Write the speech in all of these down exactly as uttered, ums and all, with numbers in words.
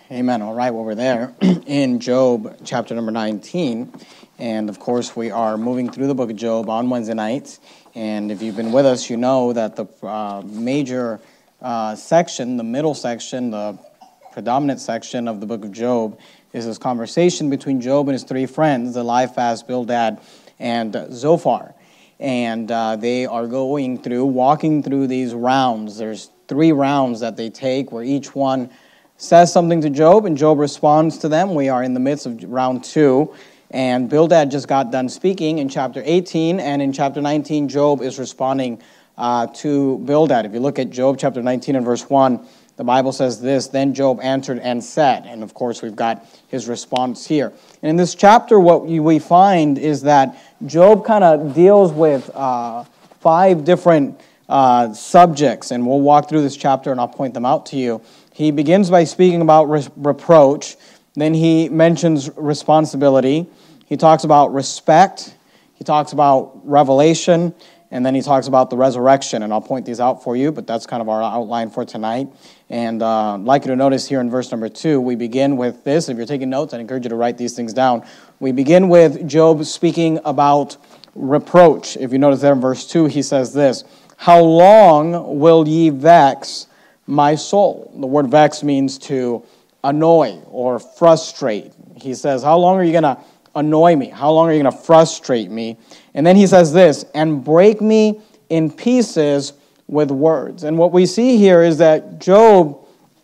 Amen. All right, well, we're there in Job chapter number nineteen. And, of course, we are moving through the book of Job on Wednesday nights. And if you've been with us, you know that the uh, major uh, section, the middle section, the predominant section of the book of Job is this conversation between Job and his three friends, Eliphaz, Bildad, and Zophar. And uh, they are going through, walking through these rounds. There's three rounds that they take where each one says something to Job, and Job responds to them. We are in the midst of round two, and Bildad just got done speaking in chapter eighteen, and in chapter nineteen, Job is responding uh, to Bildad. If you look at Job chapter nineteen and verse one, the Bible says this, "Then Job answered and said," and of course we've got his response here. And in this chapter, what we find is that Job kind of deals with uh, five different uh, subjects, and we'll walk through this chapter and I'll point them out to you. He begins by speaking about re- reproach. Then he mentions responsibility. He talks about respect. He talks about revelation. And then he talks about the resurrection. And I'll point these out for you, but that's kind of our outline for tonight. And uh, I'd like you to notice here in verse number two, we begin with this. If you're taking notes, I encourage you to write these things down. We begin with Job speaking about reproach. If you notice there in verse two, he says this, "How long will ye vex my soul?" The word vex means to annoy or frustrate. He says, how long are you going to annoy me? How long are you going to frustrate me? And then he says this, "and break me in pieces with words." And what we see here is that Job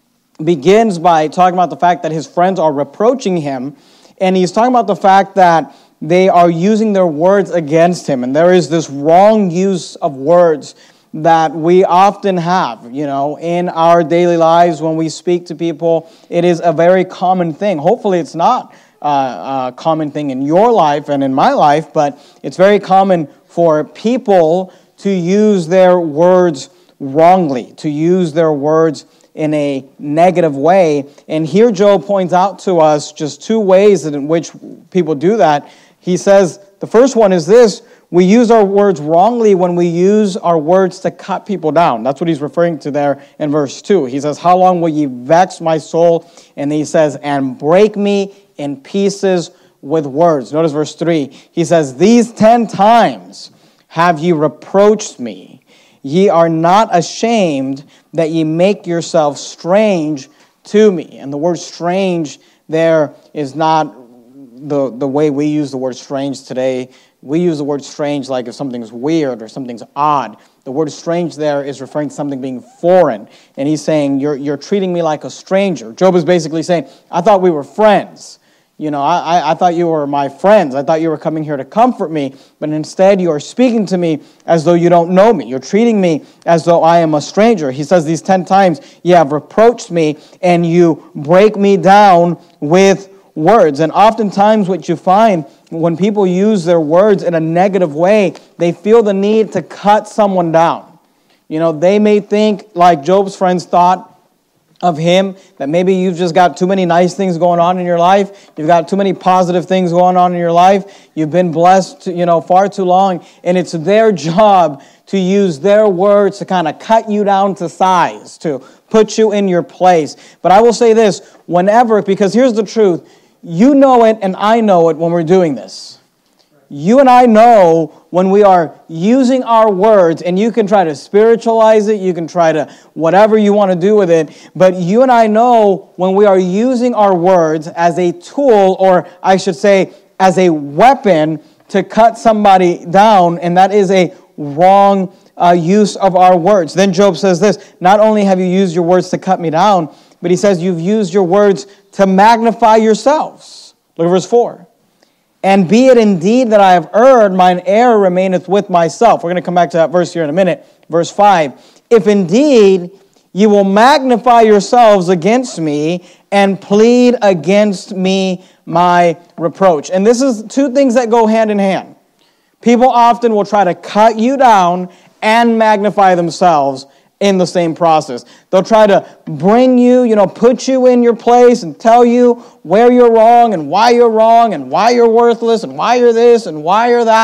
begins by talking about the fact that his friends are reproaching him, and he's talking about the fact that they are using their words against him. And there is this wrong use of words that we often have, you know, in our daily lives when we speak to people. It is a very common thing. Hopefully it's not uh, a common thing in your life and in my life, but it's very common for people to use their words wrongly, to use their words in a negative way. And here Job points out to us just two ways in which people do that. He says, the first one is this: we use our words wrongly when we use our words to cut people down. That's what he's referring to there in verse two. He says, "How long will ye vex my soul?" And then he says, "and break me in pieces with words." Notice verse three. He says, "These ten times have ye reproached me. Ye are not ashamed that ye make yourselves strange to me." And the word strange there is not the, the way we use the word strange today. We use the word strange like if something's weird or something's odd. The word strange there is referring to something being foreign. And he's saying, you're, you're treating me like a stranger. Job is basically saying, I thought we were friends. You know, I, I thought you were my friends. I thought you were coming here to comfort me. But instead you are speaking to me as though you don't know me. You're treating me as though I am a stranger. He says these ten times, you have reproached me and you break me down with words. And oftentimes what you find when people use their words in a negative way, they feel the need to cut someone down. You know, they may think, like Job's friends thought of him, that maybe you've just got too many nice things going on in your life. You've got too many positive things going on in your life. You've been blessed, you know, far too long. And it's their job to use their words to kind of cut you down to size, to put you in your place. But I will say this, whenever, because here's the truth, you know it and I know it when we're doing this. You and I know when we are using our words, and you can try to spiritualize it, you can try to whatever you want to do with it, but you and I know when we are using our words as a tool, or I should say as a weapon to cut somebody down, and that is a wrong uh, use of our words. Then Job says this, not only have you used your words to cut me down, but he says you've used your words to magnify yourselves. Look at verse four. "And be it indeed that I have erred, mine error remaineth with myself." We're going to come back to that verse here in a minute. Verse five. "If indeed you will magnify yourselves against me and plead against me my reproach." And this is two things that go hand in hand. People often will try to cut you down and magnify themselves in the same process. They'll try to bring you, you know, put you in your place and tell you where you're wrong and why you're wrong and why you're worthless and why you're this and why you're that.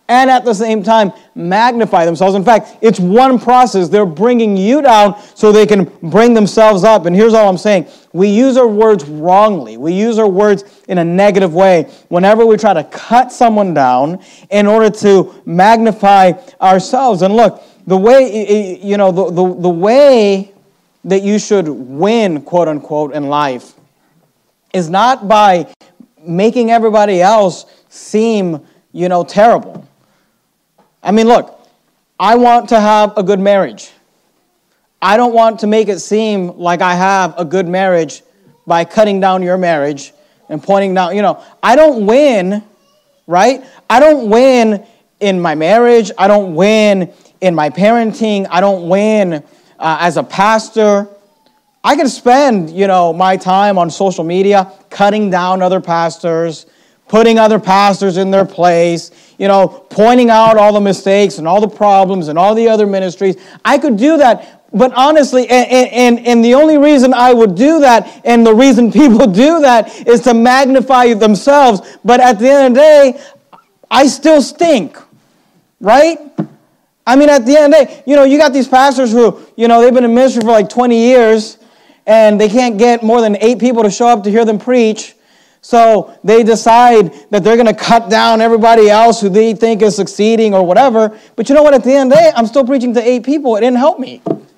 and at the same time magnify themselves. In fact, it's one process. They're bringing you down so they can bring themselves up. And here's all I'm saying. We use our words wrongly. We use our words in a negative way whenever we try to cut someone down in order to magnify ourselves. And look, the way, you know, the, the, the way that you should win, quote unquote, in life is not by making everybody else seem, you know, terrible. I mean, look, I want to have a good marriage. I don't want to make it seem like I have a good marriage by cutting down your marriage and pointing down, you know, I don't win, right? I don't win in my marriage. I don't win in my parenting. I don't win uh, as a pastor. I can spend, you know, my time on social media cutting down other pastors, putting other pastors in their place, you know, pointing out all the mistakes and all the problems and all the other ministries. I could do that, but honestly, and, and, and the only reason I would do that and the reason people do that is to magnify themselves. But at the end of the day, I still stink, right? I mean, at the end of the day, you know, you got these pastors who, you know, they've been in ministry for like twenty years and they can't get more than eight people to show up to hear them preach. So they decide that they're going to cut down everybody else who they think is succeeding or whatever. But you know what? At the end of the day, I'm still preaching to eight people. It didn't help me.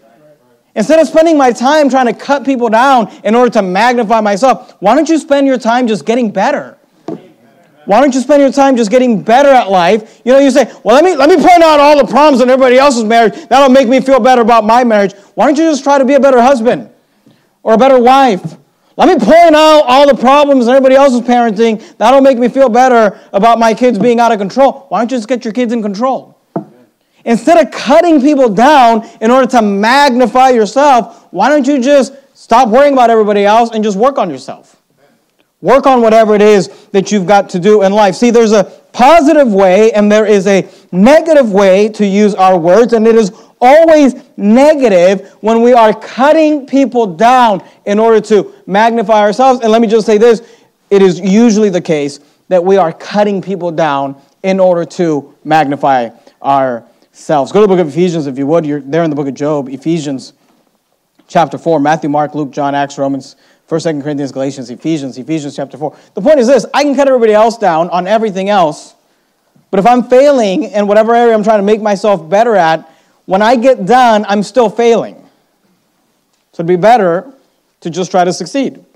Instead of spending my time trying to cut people down in order to magnify myself, why don't you spend your time just getting better? Why don't you spend your time just getting better at life? You know, you say, well, let me let me point out all the problems in everybody else's marriage. That'll make me feel better about my marriage. Why don't you just try to be a better husband or a better wife? Let me point out all the problems in everybody else's parenting. That'll make me feel better about my kids being out of control. Why don't you just get your kids in control? Instead of cutting people down in order to magnify yourself, why don't you just stop worrying about everybody else and just work on yourself? Work on whatever it is that you've got to do in life. See, there's a positive way and there is a negative way to use our words, and it is always negative when we are cutting people down in order to magnify ourselves. And let me just say this, it is usually the case that we are cutting people down in order to magnify ourselves. Go to the book of Ephesians if you would. You're there in the book of Job. Ephesians chapter four. Matthew, Mark, Luke, John, Acts, Romans, First, Second Corinthians, Galatians, Ephesians, Ephesians chapter four. The point is this, I can cut everybody else down on everything else, but if I'm failing in whatever area I'm trying to make myself better at, when I get done, I'm still failing. So it'd be better to just try to succeed.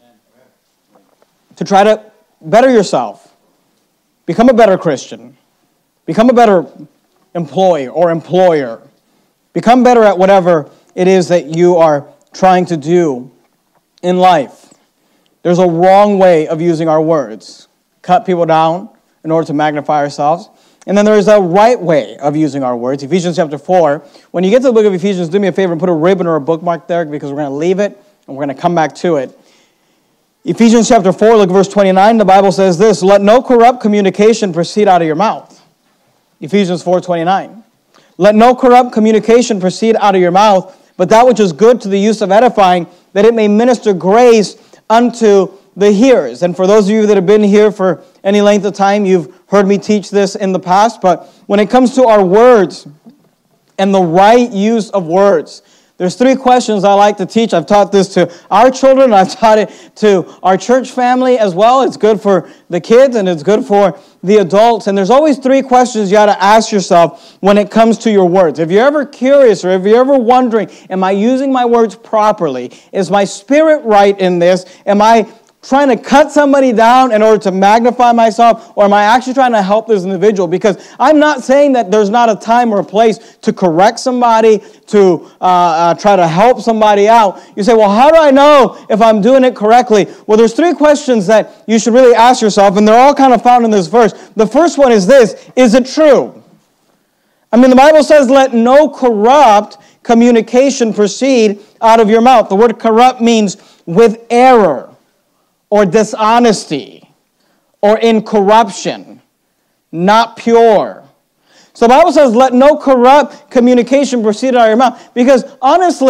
To try to better yourself. Become a better Christian. Become a better employee or employer. Become better at whatever it is that you are trying to do in life. There's a wrong way of using our words. Cut people down in order to magnify ourselves. And then there's a right way of using our words. Ephesians chapter four. When you get to the book of Ephesians, do me a favor and put a ribbon or a bookmark there because we're going to leave it and we're going to come back to it. Ephesians chapter four, look at verse twenty-nine. The Bible says this, let no corrupt communication proceed out of your mouth. Ephesians four twenty-nine. Let no corrupt communication proceed out of your mouth, but that which is good to the use of edifying, that it may minister grace unto the hearers. And for those of you that have been here for any length of time, you've heard me teach this in the past, but when it comes to our words and the right use of words, there's three questions I like to teach. I've taught this to our children. I've taught it to our church family as well. It's good for the kids and it's good for the adults. And there's always three questions you got to ask yourself when it comes to your words. If you're ever curious or if you're ever wondering, am I using my words properly? Is my spirit right in this? Am I trying to cut somebody down in order to magnify myself, or am I actually trying to help this individual? Because I'm not saying that there's not a time or a place to correct somebody, to uh, uh, try to help somebody out. You say, well, how do I know if I'm doing it correctly? Well, there's three questions that you should really ask yourself, and they're all kind of found in this verse. The first one is this, is it true? I mean, the Bible says, let no corrupt communication proceed out of your mouth. The word corrupt means with error, or dishonesty, or in corruption, not pure. So the Bible says, let no corrupt communication proceed out of your mouth. Because honestly,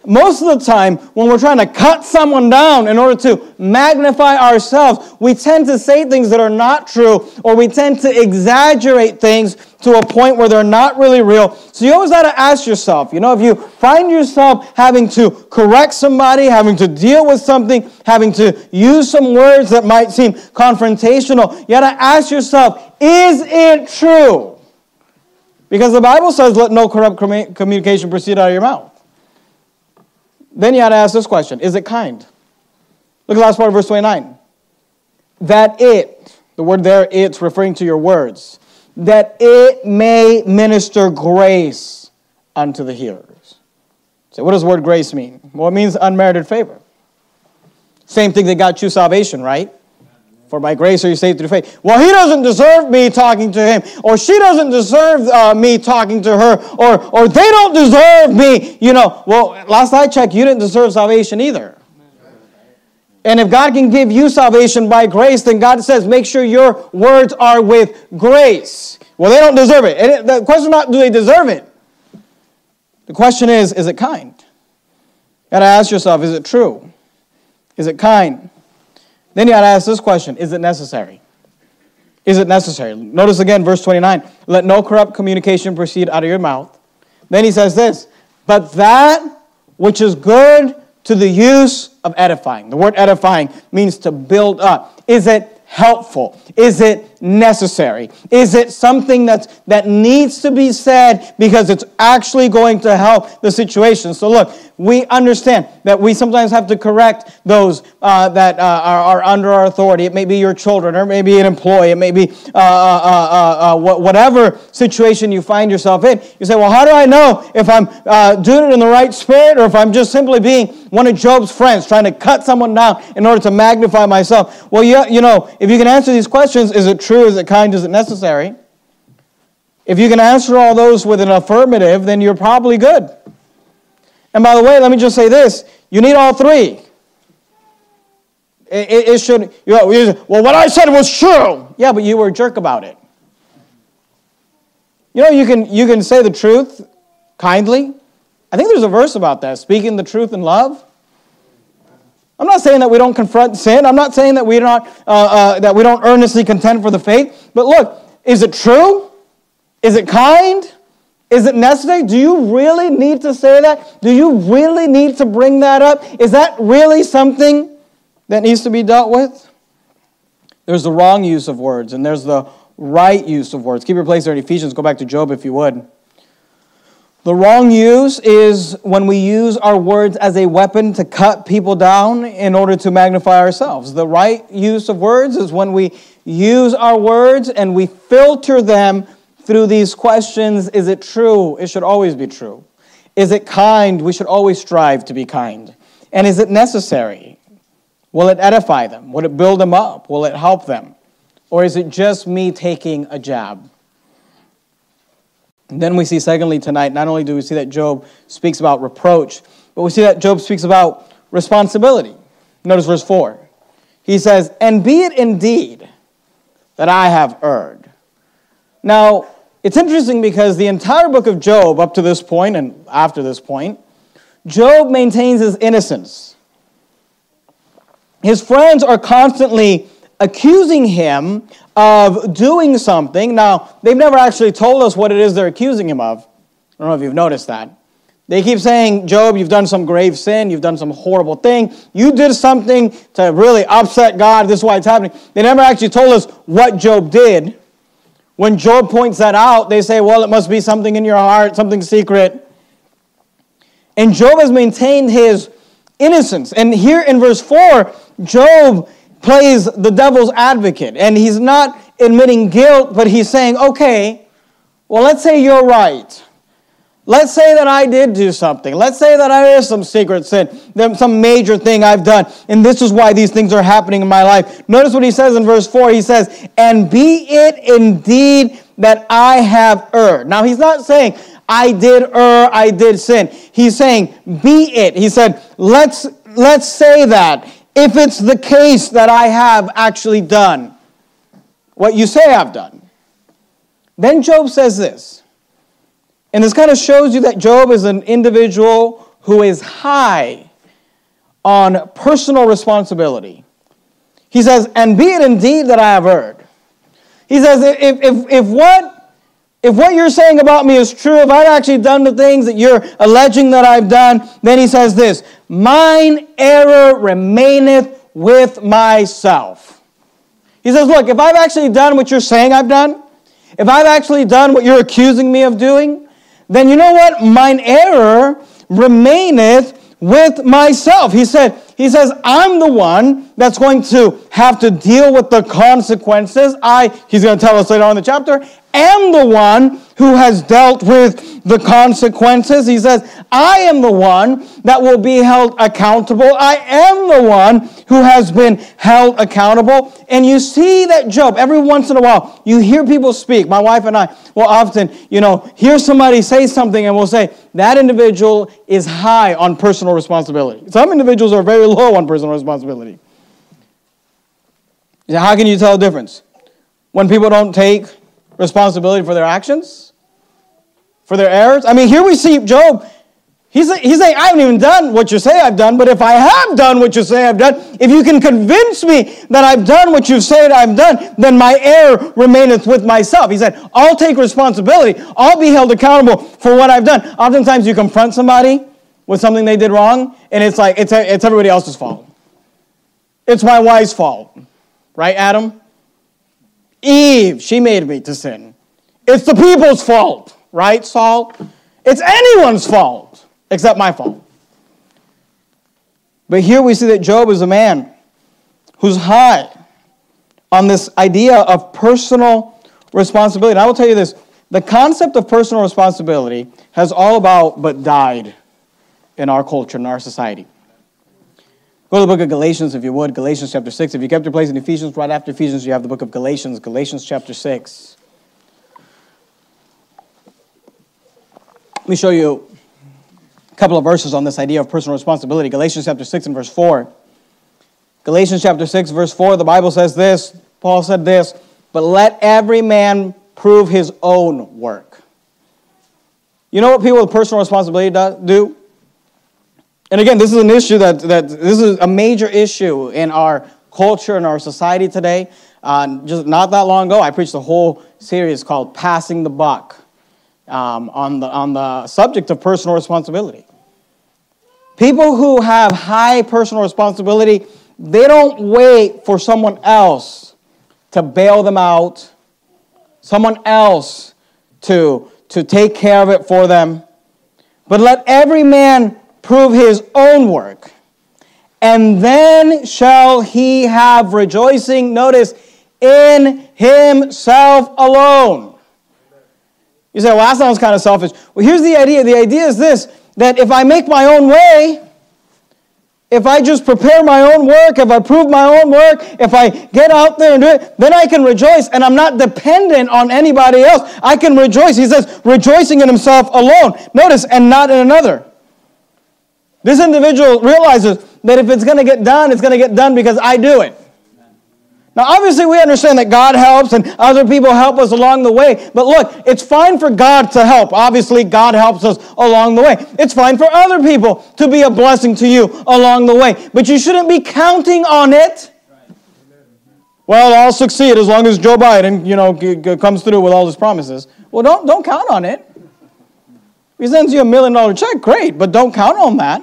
most of the time, when we're trying to cut someone down in order to magnify ourselves, we tend to say things that are not true, or we tend to exaggerate things to a point where they're not really real. So you always got to ask yourself, you know, if you find yourself having to correct somebody, having to deal with something, having to use some words that might seem confrontational, you got to ask yourself, is it true? Because the Bible says, let no corrupt communication proceed out of your mouth. Then you got to ask this question, is it kind? Look at the last part of verse twenty-nine. That it, the word there, it's referring to your words, that it may minister grace unto the hearers. So what does the word grace mean? Well, it means unmerited favor. Same thing that got you salvation, right? For by grace are you saved through faith. Well, he doesn't deserve me talking to him, or she doesn't deserve uh, me talking to her, or, or they don't deserve me. You know, well, last I checked, you didn't deserve salvation either. And if God can give you salvation by grace, then God says, make sure your words are with grace. Well, they don't deserve it. And it, the question is not, do they deserve it? The question is, is it kind? You got to ask yourself, is it true? Is it kind? Then you got to ask this question, is it necessary? Is it necessary? Notice again, verse twenty-nine, let no corrupt communication proceed out of your mouth. Then he says this, but that which is good to the use of edifying. The word edifying means to build up. Is it helpful? Is it necessary? Is it something that's, that needs to be said because it's actually going to help the situation? So look, we understand that we sometimes have to correct those uh, that uh, are, are under our authority. It may be your children, or it may be an employee, it may be uh, uh, uh, uh, whatever situation you find yourself in. You say, well, how do I know if I'm uh, doing it in the right spirit, or if I'm just simply being one of Job's friends, trying to cut someone down in order to magnify myself? Well, you, you know, if you can answer these questions, is it true, is it kind, is it necessary? If you can answer all those with an affirmative, then you're probably good. And by the way, let me just say this. You need all three. It, it, it should, you know, well, what I said was true. Yeah, but you were a jerk about it. You know, you can, you can say the truth kindly. I think there's a verse about that, speaking the truth in love. I'm not saying that we don't confront sin. I'm not saying that we not uh, uh, that we don't earnestly contend for the faith. But look, is it true? Is it kind? Is it necessary? Do you really need to say that? Do you really need to bring that up? Is that really something that needs to be dealt with? There's the wrong use of words, and there's the right use of words. Keep your place there in Ephesians. Go back to Job if you would. The wrong use is when we use our words as a weapon to cut people down in order to magnify ourselves. The right use of words is when we use our words and we filter them through these questions. Is it true? It should always be true. Is it kind? We should always strive to be kind. And is it necessary? Will it edify them? Will it build them up? Will it help them? Or is it just me taking a jab? And then we see, secondly, tonight, not only do we see that Job speaks about reproach, but we see that Job speaks about responsibility. Notice verse four. He says, and be it indeed that I have erred. Now, it's interesting because the entire book of Job, up to this point and after this point, Job maintains his innocence. His friends are constantly accusing him of doing something. Now, they've never actually told us what it is they're accusing him of. I don't know if you've noticed that. They keep saying, Job, you've done some grave sin. You've done some horrible thing. You did something to really upset God. This is why it's happening. They never actually told us what Job did. When Job points that out, they say, well, it must be something in your heart, something secret. And Job has maintained his innocence. And here in verse four, Job plays the devil's advocate. And he's not admitting guilt, but he's saying, okay, well, let's say you're right. Let's say that I did do something. Let's say that I did some secret sin, some major thing I've done, and this is why these things are happening in my life. Notice what he says in verse four. He says, and be it indeed that I have erred. Now, he's not saying, I did err, I did sin. He's saying, be it. He said, let's, let's say that. If it's the case that I have actually done what you say I've done. Then Job says this. And this kind of shows you that Job is an individual who is high on personal responsibility. He says, and be it indeed that I have erred. He says, if, if, if, what, if what you're saying about me is true, if I've actually done the things that you're alleging that I've done, then he says this, mine error remaineth with myself. He says, look, if I've actually done what you're saying I've done, if I've actually done what you're accusing me of doing, then you know what? Mine error remaineth with myself. He said, he says, I'm the one that's going to have to deal with the consequences. I, he's going to tell us later on in the chapter, am the one who has dealt with the consequences. He says, I am the one that will be held accountable. I am the one who has been held accountable. And you see that Job, every once in a while, you hear people speak. My wife and I will often, you know, hear somebody say something and we'll say, that individual is high on personal responsibility. Some individuals are very low on personal responsibility. You say, how can you tell the difference? When people don't take responsibility for their actions? For their errors? I mean, here we see Job. He's, he's saying, I haven't even done what you say I've done, but if I have done what you say I've done, if you can convince me that I've done what you've said I've done, then my error remaineth with myself. He said, I'll take responsibility. I'll be held accountable for what I've done. Oftentimes you confront somebody with something they did wrong, and it's like, it's, it's everybody else's fault. It's my wife's fault. Right, Adam? Eve, she made me to sin. It's the people's fault. Right, Saul? It's anyone's fault, except my fault. But here we see that Job is a man who's high on this idea of personal responsibility. And I will tell you this, the concept of personal responsibility has all about but died in our culture, in our society. Go to the book of Galatians, if you would, Galatians chapter six. If you kept your place in Ephesians, right after Ephesians, you have the book of Galatians, Galatians chapter six. Let me show you a couple of verses on this idea of personal responsibility. Galatians chapter six and verse four. Galatians chapter six, verse four, the Bible says this, Paul said this, but let every man prove his own work. You know what people with personal responsibility do? And again, this is an issue that, that this is a major issue in our culture, in our society today. Uh, just not that long ago, I preached a whole series called Passing the Buck um, on the on the subject of personal responsibility. People who have high personal responsibility, they don't wait for someone else to bail them out, someone else to, to take care of it for them. But let every man prove his own work, and then shall he have rejoicing, notice, in himself alone. You say, well, that sounds kind of selfish. Well, here's the idea. The idea is this, that if I make my own way, if I just prepare my own work, if I prove my own work, if I get out there and do it, then I can rejoice, and I'm not dependent on anybody else. I can rejoice. He says, rejoicing in himself alone. Notice, and not in another. This individual realizes that if it's going to get done, it's going to get done because I do it. Now, obviously, we understand that God helps and other people help us along the way. But look, it's fine for God to help. Obviously, God helps us along the way. It's fine for other people to be a blessing to you along the way. But you shouldn't be counting on it. Well, I'll succeed as long as Joe Biden, you know, g- g- comes through with all his promises. Well, don't, don't count on it. If he sends you a million dollar check, great, but don't count on that.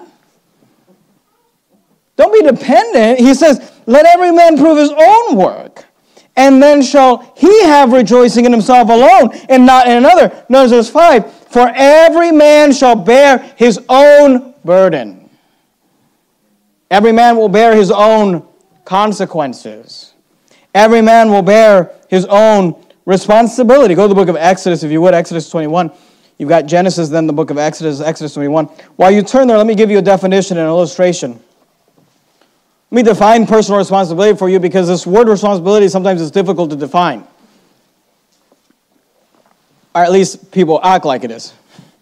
Don't be dependent. He says, let every man prove his own work, and then shall he have rejoicing in himself alone, and not in another. Notice verse five, for every man shall bear his own burden. Every man will bear his own consequences. Every man will bear his own responsibility. Go to the book of Exodus, if you would, Exodus twenty-one. You've got Genesis, then the book of Exodus, Exodus twenty-one. While you turn there, let me give you a definition and an illustration. Let me define personal responsibility for you, because this word responsibility sometimes is difficult to define. Or at least people act like it is.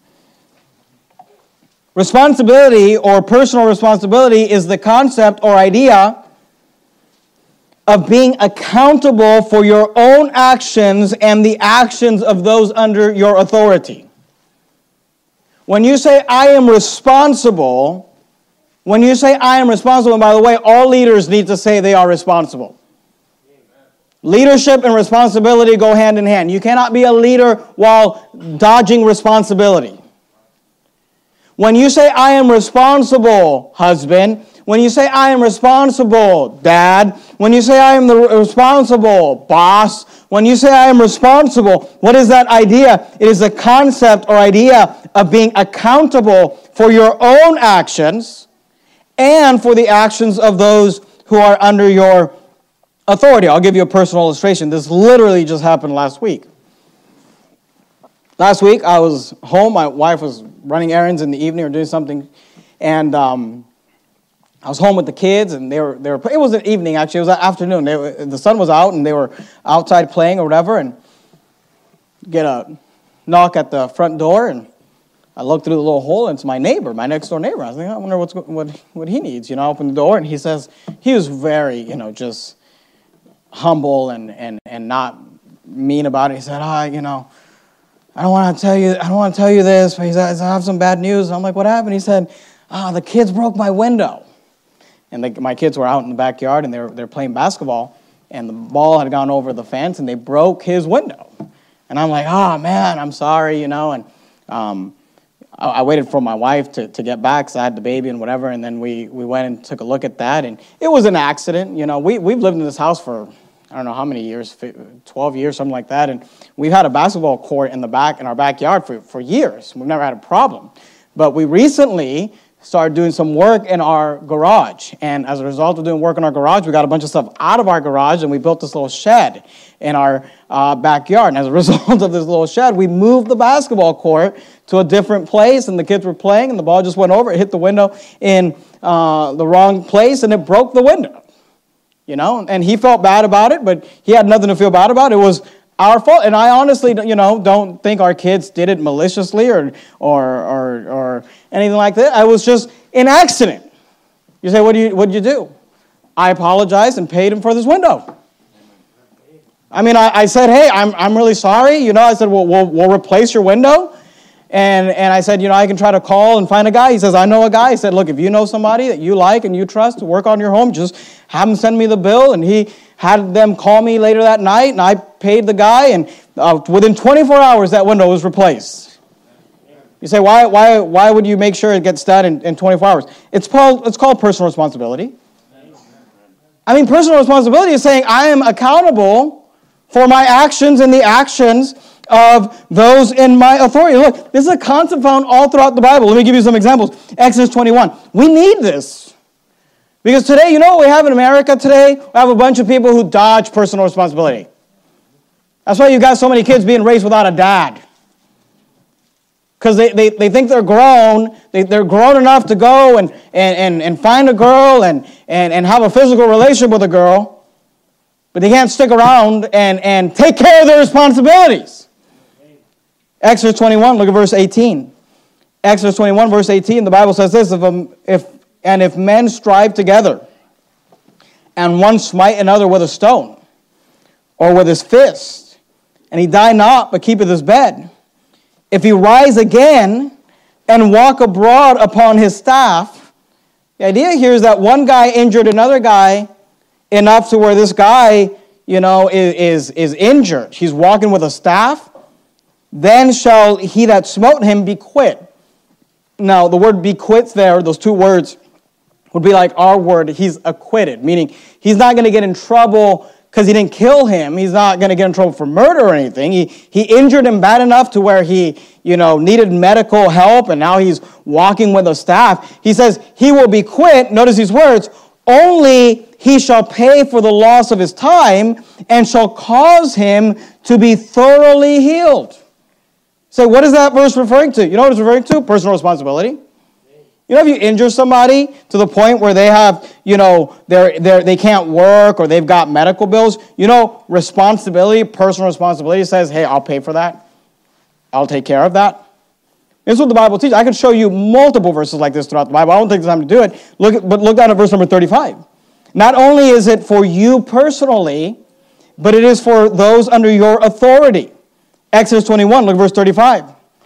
Responsibility, or personal responsibility, is the concept or idea of being accountable for your own actions and the actions of those under your authority. When you say, I am responsible, when you say, I am responsible, and by the way, all leaders need to say they are responsible. Amen. Leadership and responsibility go hand in hand. You cannot be a leader while dodging responsibility. When you say, I am responsible, husband, when you say, I am responsible, dad, when you say, I am the responsible boss, when you say, I am responsible, what is that idea? It is a concept or idea of being accountable for your own actions and for the actions of those who are under your authority. I'll give you a personal illustration. This literally just happened last week. Last week, I was home. My wife was running errands in the evening or doing something, and um, I was home with the kids, and they were they were. It was an evening actually. It was an afternoon. They were, the sun was out, and they were outside playing or whatever. And get a knock at the front door, and I looked through the little hole, and it's my neighbor, my next door neighbor. I was like, I wonder what's what what he needs. You know, I opened the door, and he says he was very you know just humble and and and not mean about it. He said, ah, you know. I don't want to tell you. I don't want to tell you this, but he said, I have some bad news. I'm like, what happened? He said, ah, the kids broke my window. And the, my kids were out in the backyard, and they were they're playing basketball, and the ball had gone over the fence, and they broke his window. And I'm like, oh man, I'm sorry, you know. And um, I, I waited for my wife to, to get back, because I had the baby and whatever. And then we we went and took a look at that, and it was an accident. You know, we we've lived in this house for I don't know how many years, twelve years, something like that. And we've had a basketball court in the back, in our backyard for, for years. We've never had a problem. But we recently started doing some work in our garage. And as a result of doing work in our garage, we got a bunch of stuff out of our garage, and we built this little shed in our uh, backyard. And as a result of this little shed, we moved the basketball court to a different place, and the kids were playing, and the ball just went over. It hit the window in uh, the wrong place, and it broke the window. You know, and he felt bad about it, but he had nothing to feel bad about. It was our fault. And I honestly, you know, don't think our kids did it maliciously or or or, or anything like that. I was just an accident. You say, what do you what did you do? I apologized and paid him for this window. I mean, I, I said, hey, I'm I'm really sorry. You know, I said, well, we'll we'll replace your window. And and I said, you know, I can try to call and find a guy. He says, I know a guy. He said, look, if you know somebody that you like and you trust to work on your home, just have him send me the bill. And he had them call me later that night, and I paid the guy. And uh, within twenty-four hours, that window was replaced. You say, why why why would you make sure it gets done in, in twenty-four hours? It's called, it's called personal responsibility. I mean, personal responsibility is saying I am accountable for my actions and the actions of those in my authority. Look, this is a concept found all throughout the Bible. Let me give you some examples. Exodus twenty-one. We need this. Because today, you know what we have in America today? We have a bunch of people who dodge personal responsibility. That's why you got so many kids being raised without a dad. Because they, they, they think they're grown. They, they're grown enough to go and, and, and, and find a girl and, and, and have a physical relationship with a girl. But they can't stick around and, and take care of their responsibilities. Exodus twenty-one, look at verse eighteen. Exodus twenty-one, verse eighteen, the Bible says this, if, um, if and if men strive together, and one smite another with a stone, or with his fist, and he die not, but keepeth his bed, if he rise again, and walk abroad upon his staff, the idea here is that one guy injured another guy enough to where this guy, you know, is, is, is injured. He's walking with a staff. Then shall he that smote him be quit. Now, the word be quit there, those two words, would be like our word, he's acquitted, meaning he's not going to get in trouble because he didn't kill him. He's not going to get in trouble for murder or anything. He he injured him bad enough to where he, you know, needed medical help, and now he's walking with a staff. He says he will be quit. Notice these words, only he shall pay for the loss of his time and shall cause him to be thoroughly healed. So what is that verse referring to? You know what it's referring to? Personal responsibility. You know, if you injure somebody to the point where they have, you know, they're, they're, they can't work or they've got medical bills, you know, responsibility, personal responsibility says, hey, I'll pay for that. I'll take care of that. This is what the Bible teaches. I can show you multiple verses like this throughout the Bible. I don't take the time to do it. Look, at, but look down at verse number thirty-five. Not only is it for you personally, but it is for those under your authority. Exodus twenty-one, look at verse thirty-five.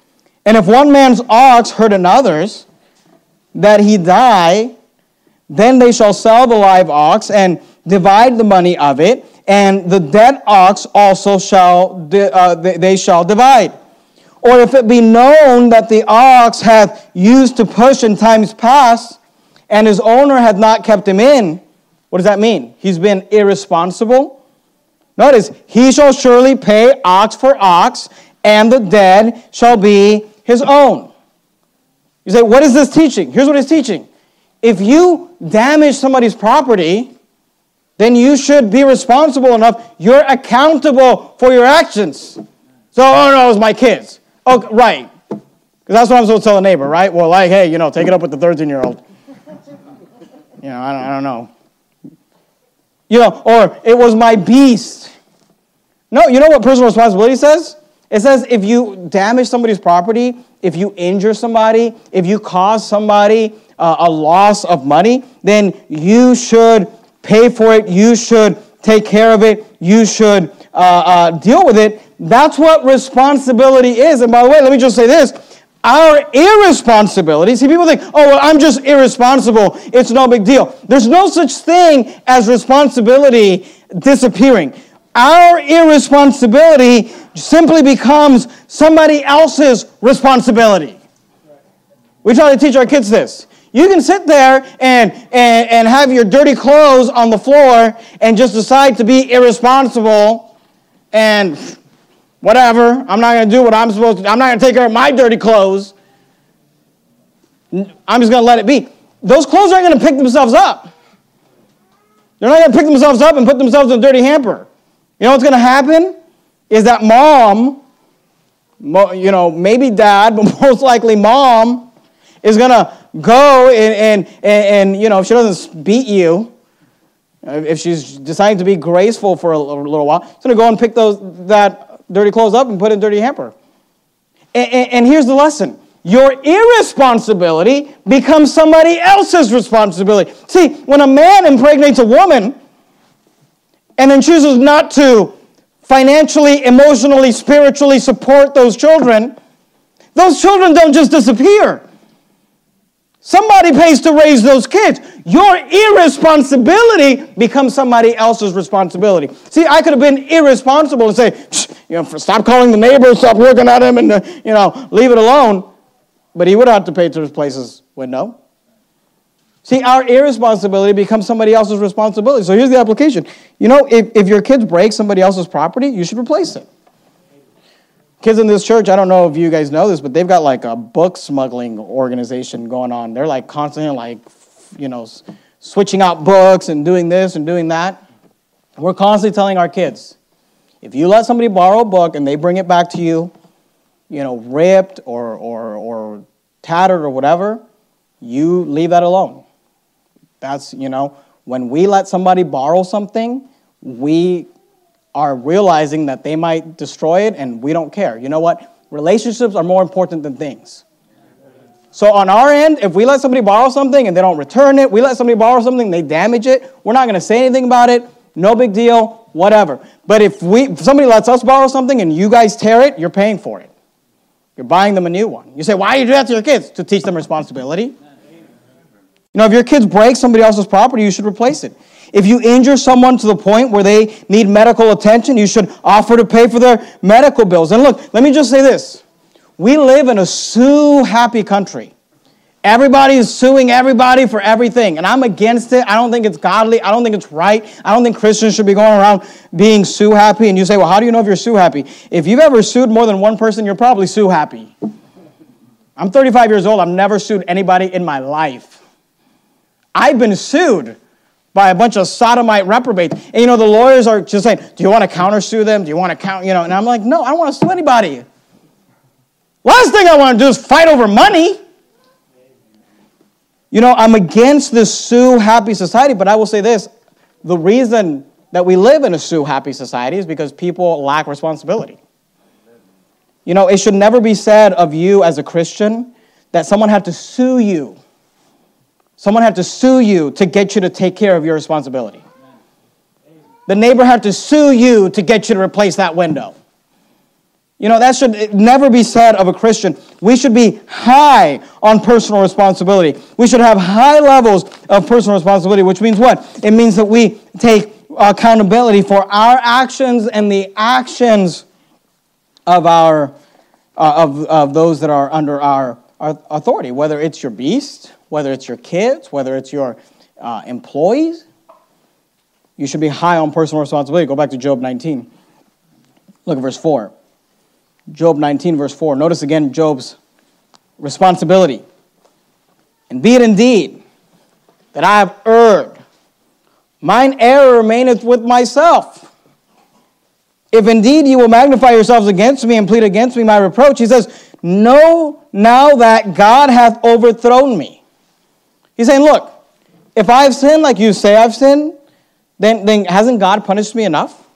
And if one man's ox hurt another's, that he die, then they shall sell the live ox and divide the money of it, and the dead ox also shall uh, they shall divide. Or if it be known that the ox hath used to push in times past, and his owner hath not kept him in, what does that mean? He's been irresponsible. Notice, he shall surely pay ox for ox, and the dead shall be his own. You say, what is this teaching? Here's what it's teaching. If you damage somebody's property, then you should be responsible enough. You're accountable for your actions. So, oh no, it was my kids. Oh, right. Because that's what I'm supposed to tell a neighbor, right? Well, like, hey, you know, take it up with the thirteen-year-old. You know, I don't, I don't know. You know, or it was my beast. No, you know what personal responsibility says? It says if you damage somebody's property, if you injure somebody, if you cause somebody uh, a loss of money, then you should pay for it. You should take care of it. You should uh, uh, deal with it. That's what responsibility is. And by the way, let me just say this. Our irresponsibility, see, people think, oh, well, I'm just irresponsible. It's no big deal. There's no such thing as responsibility disappearing. Our irresponsibility simply becomes somebody else's responsibility. We try to teach our kids this. You can sit there and, and, and have your dirty clothes on the floor and just decide to be irresponsible and whatever. I'm not going to do what I'm supposed to do. I'm not going to take care of my dirty clothes. I'm just going to let it be. Those clothes aren't going to pick themselves up. They're not going to pick themselves up and put themselves in a dirty hamper. You know what's going to happen? Is that mom, you know, maybe dad, but most likely mom, is going to go and, and, and, and, you know, if she doesn't beat you, if she's deciding to be graceful for a little while, she's going to go and pick those that dirty clothes up and put it in a dirty hamper. And, and, and here's the lesson. Your irresponsibility becomes somebody else's responsibility. See, when a man impregnates a woman and then chooses not to financially, emotionally, spiritually support those children, those children don't just disappear. Somebody pays to raise those kids. Your irresponsibility becomes somebody else's responsibility. See, I could have been irresponsible and say, you know, stop calling the neighbor, stop working at him, and, uh, you know, leave it alone. But he would have to pay to replace his window. See, our irresponsibility becomes somebody else's responsibility. So here's the application. You know, if, if your kids break somebody else's property, you should replace it. Kids in this church, I don't know if you guys know this, but they've got like a book smuggling organization going on. They're like constantly like, you know, switching out books and doing this and doing that. We're constantly telling our kids, if you let somebody borrow a book and they bring it back to you, you know, ripped or or or tattered or whatever, you leave that alone. That's, you know, when we let somebody borrow something, we are realizing that they might destroy it and we don't care. You know what? Relationships are more important than things. So on our end, if we let somebody borrow something and they don't return it, we let somebody borrow something, they damage it, we're not going to say anything about it, no big deal, whatever. But if we if somebody lets us borrow something and you guys tear it, you're paying for it. You're buying them a new one. You say, why do you do that to your kids? To teach them responsibility. You know, if your kids break somebody else's property, you should replace it. If you injure someone to the point where they need medical attention, you should offer to pay for their medical bills. And look, let me just say this. We live in a sue-happy country. Everybody is suing everybody for everything. And I'm against it. I don't think it's godly. I don't think it's right. I don't think Christians should be going around being sue-happy. And you say, well, how do you know if you're sue-happy? If you've ever sued more than one person, you're probably sue-happy. I'm thirty-five years old. I've never sued anybody in my life. I've been sued by a bunch of sodomite reprobates. And, you know, the lawyers are just saying, do you want to countersue them? Do you want to count, you know? And I'm like, no, I don't want to sue anybody. Last thing I want to do is fight over money. You know, I'm against this sue-happy society, but I will say this. The reason that we live in a sue-happy society is because people lack responsibility. You know, it should never be said of you as a Christian that someone had to sue you. Someone had to sue you to get you to take care of your responsibility. The neighbor had to sue you to get you to replace that window. You know, that should never be said of a Christian. We should be high on personal responsibility. We should have high levels of personal responsibility, which means what? It means that we take accountability for our actions and the actions of our uh, of, of those that are under our, our authority, whether it's your beast, whether it's your kids, whether it's your uh, employees. You should be high on personal responsibility. Go back to Job nineteen. Look at verse four. Job nineteen, verse four. Notice again Job's responsibility. And be it indeed that I have erred, mine error remaineth with myself. If indeed you will magnify yourselves against me and plead against me my reproach, he says, know now that God hath overthrown me. He's saying, look, if I've sinned like you say I've sinned, then, then hasn't God punished me enough?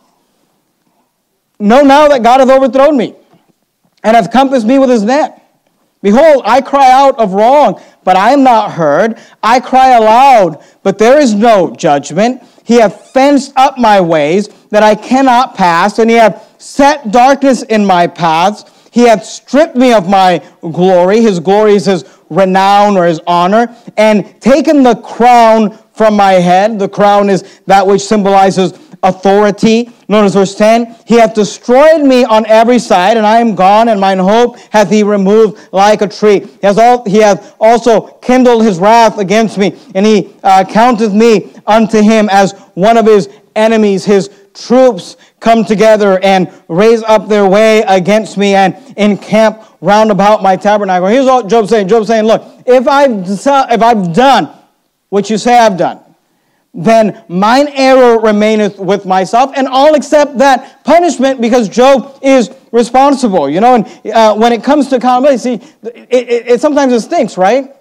Know now that God hath overthrown me, and hath compassed me with his net. Behold, I cry out of wrong, but I am not heard. I cry aloud, but there is no judgment. He hath fenced up my ways, that I cannot pass, and he hath set darkness in my paths. He hath stripped me of my glory. His glory is his renown or his honor, and taken the crown from my head. The crown is that which symbolizes authority. Notice verse ten. He hath destroyed me on every side, and I am gone, and mine hope hath he removed like a tree. He, has all, he hath also kindled his wrath against me, and he uh, counteth me unto him as one of his enemies. His troops come together and raise up their way against me and encamp round about my tabernacle. Here's what Job's saying. Job's saying, look, if I've, if I've done what you say I've done, then mine error remaineth with myself, and I'll accept that punishment because Job is responsible. You know, and uh, when it comes to accountability, see, it, it, it sometimes it stinks, right?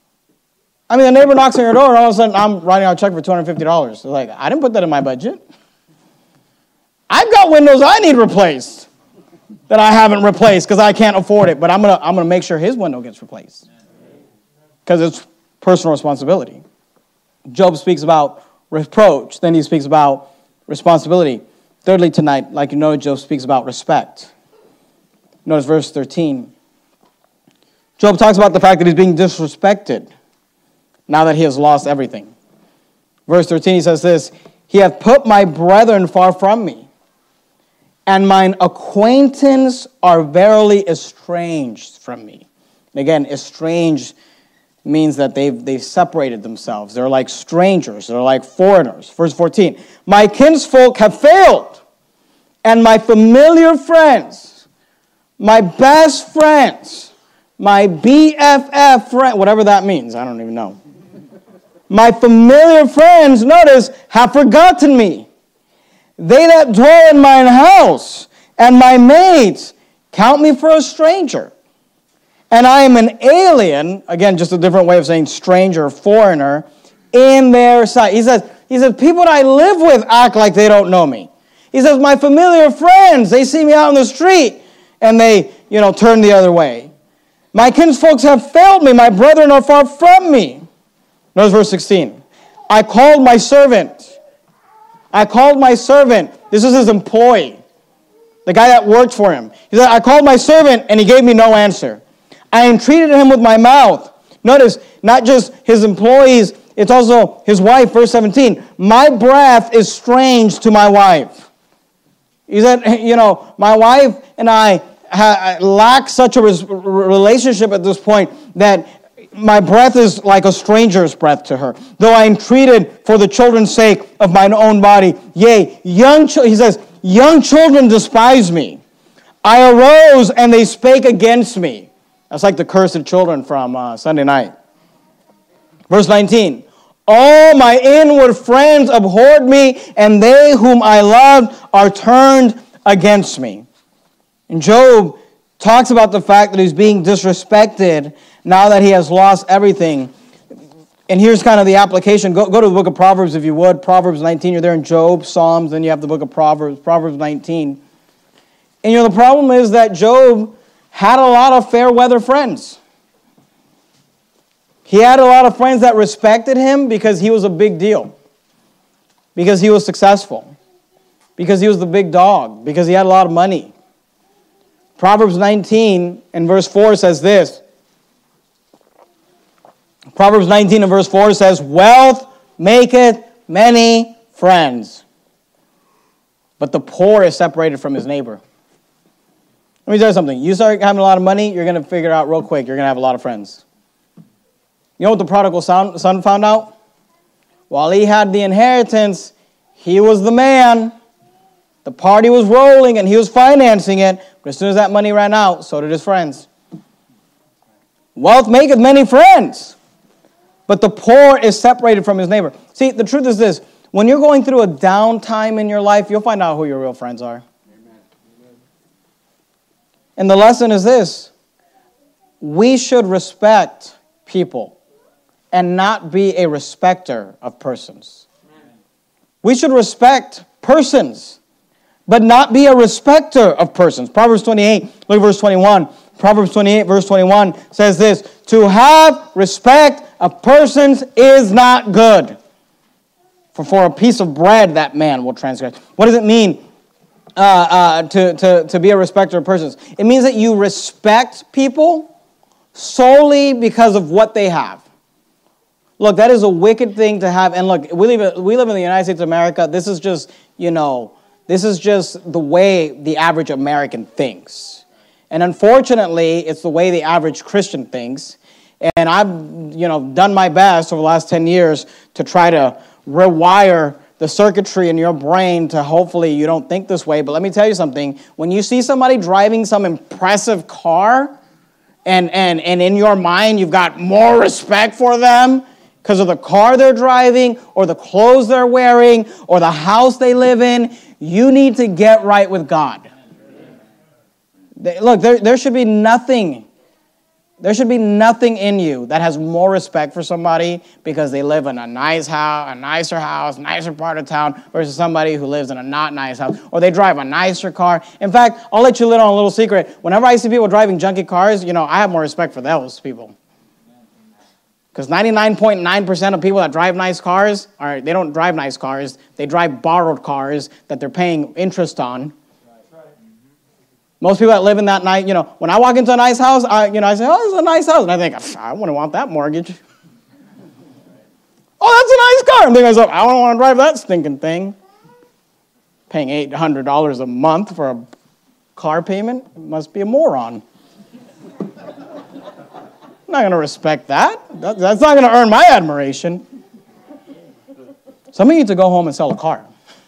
I mean, the neighbor knocks on your door, and all of a sudden, I'm writing out a check for two hundred fifty dollars. They're like, I didn't put that in my budget. I've got windows I need replaced that I haven't replaced because I can't afford it, but I'm gonna I'm gonna make sure his window gets replaced because it's personal responsibility. Job speaks about reproach. Then he speaks about responsibility. Thirdly, tonight, like you know, Job speaks about respect. Notice verse thirteen. Job talks about the fact that he's being disrespected now that he has lost everything. Verse thirteen, he says this, he hath put my brethren far from me, and mine acquaintance are verily estranged from me. And again, estranged means that they've, they've separated themselves. They're like strangers. They're like foreigners. Verse fourteen, my kinsfolk have failed, and my familiar friends, my best friends, my B F F friend, whatever that means, I don't even know. My familiar friends, notice, have forgotten me. They that dwell in mine house and my maids count me for a stranger. And I am an alien, again, just a different way of saying stranger, foreigner, in their sight. He says, he says, people that I live with act like they don't know me. He says, my familiar friends, they see me out in the street, and they, you know, turn the other way. My kinsfolks have failed me. My brethren are far from me. Notice verse sixteen. I called my servant. I called my servant. This is his employee, the guy that worked for him. He said, I called my servant, and he gave me no answer. I entreated him with my mouth. Notice, not just his employees, it's also his wife, verse seventeen. My breath is strange to my wife. He said, you know, my wife and I ha- lack such a res- relationship at this point that my breath is like a stranger's breath to her. Though I entreated for the children's sake of mine own body. Yea, young ch- he says, young children despise me. I arose and they spake against me. That's like the cursed children from uh, Sunday night. Verse nineteen. All my inward friends abhorred me, and they whom I loved are turned against me. And Job talks about the fact that he's being disrespected now that he has lost everything. And here's kind of the application. Go, go to the book of Proverbs if you would. Proverbs nineteen. You're there in Job, Psalms, then you have the book of Proverbs, Proverbs nineteen. And you know, the problem is that Job had a lot of fair weather friends. He had a lot of friends that respected him because he was a big deal. Because he was successful. Because he was the big dog. Because he had a lot of money. Proverbs nineteen and verse four says this. Proverbs nineteen and verse four says, wealth maketh many friends, but the poor is separated from his neighbor. Let me tell you something. You start having a lot of money, you're going to figure it out real quick. You're going to have a lot of friends. You know what the prodigal son found out? While he had the inheritance, he was the man. The party was rolling and he was financing it. But as soon as that money ran out, so did his friends. Wealth maketh many friends, but the poor is separated from his neighbor. See, the truth is this. When you're going through a downtime in your life, you'll find out who your real friends are. Amen. And the lesson is this. We should respect people and not be a respecter of persons. Amen. We should respect persons, but not be a respecter of persons. Proverbs twenty-eight, look at verse twenty-one. Proverbs twenty-eight, verse twenty-one says this, to have respect of persons is not good, for for a piece of bread that man will transgress. What does it mean uh, uh, to, to, to be a respecter of persons? It means that you respect people solely because of what they have. Look, that is a wicked thing to have. And look, we live, we live in the United States of America. This is just, you know, this is just the way the average American thinks. And unfortunately, it's the way the average Christian thinks. And I've, you know, done my best over the last ten years to try to rewire the circuitry in your brain to hopefully you don't think this way. But let me tell you something. When you see somebody driving some impressive car, and, and, and in your mind you've got more respect for them because of the car they're driving or the clothes they're wearing or the house they live in, you need to get right with God. Look, there, there should be nothing, there should be nothing in you that has more respect for somebody because they live in a nice house, a nicer house, nicer part of town, versus somebody who lives in a not nice house, or they drive a nicer car. In fact, I'll let you in on a little secret. Whenever I see people driving junky cars, you know, I have more respect for those people. Because ninety-nine point nine percent of people that drive nice cars, are they don't drive nice cars, they drive borrowed cars that they're paying interest on. Most people that live in that night, you know, when I walk into a nice house, I, you know, I say, oh, this is a nice house. And I think, I wouldn't want that mortgage. Oh, that's a nice car. I'm thinking to myself, I don't want to drive that stinking thing. Paying eight hundred dollars a month for a car payment must be a moron. I'm not going to respect that. that. That's not going to earn my admiration. Some of you need to go home and sell a car.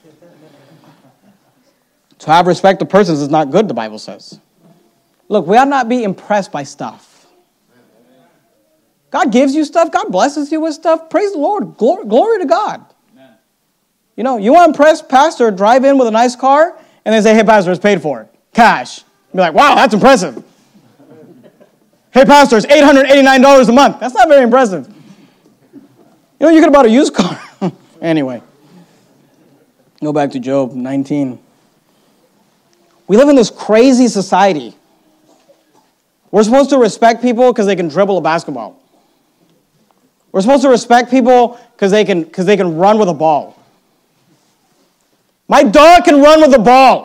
To have respect to persons is not good, the Bible says. Look, we ought not be impressed by stuff. God gives you stuff. God blesses you with stuff. Praise the Lord. Glory, glory to God. Amen. You know, you want to impress pastor, drive in with a nice car, and then say, hey, pastor, it's paid for. Cash. Be like, wow, that's impressive. Hey, pastor, it's eight hundred eighty-nine dollars a month. That's not very impressive. You know, you could have bought a used car. Anyway, go back to Job nineteen. We live in this crazy society. We're supposed to respect people because they can dribble a basketball. We're supposed to respect people because they can because they can run with a ball. My dog can run with a ball.